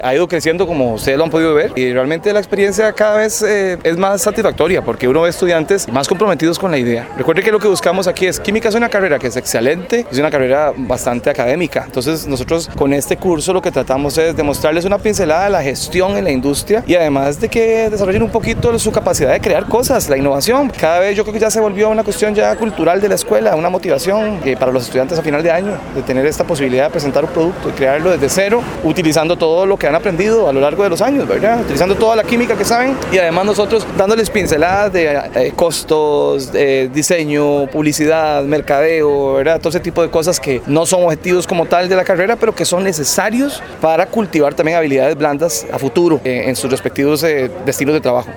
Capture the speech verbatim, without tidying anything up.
Ha ido creciendo como ustedes lo han podido ver y realmente la experiencia cada vez eh, es más satisfactoria porque uno ve estudiantes más comprometidos con la idea. Recuerde que lo que buscamos aquí es química, es una carrera que es excelente, es una carrera bastante académica. Entonces nosotros con este curso lo que tratamos es demostrarles una pincelada de la gestión en la industria y además de que desarrollen un poquito su capacidad de crear cosas, la innovación. Cada vez yo creo que ya se volvió una cuestión ya cultural de la escuela, una motivación eh, para los estudiantes a final de año de tener esta posibilidad de presentar un producto y crearlo desde cero, utilizando todo lo que han aprendido a lo largo de los años, ¿verdad? Utilizando toda la química que saben y además nosotros dándoles pinceladas de eh, costos, eh, diseño, publicidad, mercadeo, ¿verdad? Todo ese tipo de cosas que no son objetivos como tal de la carrera, pero que son necesarios para cultivar también habilidades blandas a futuro eh, en sus respectivos eh, destinos de trabajo.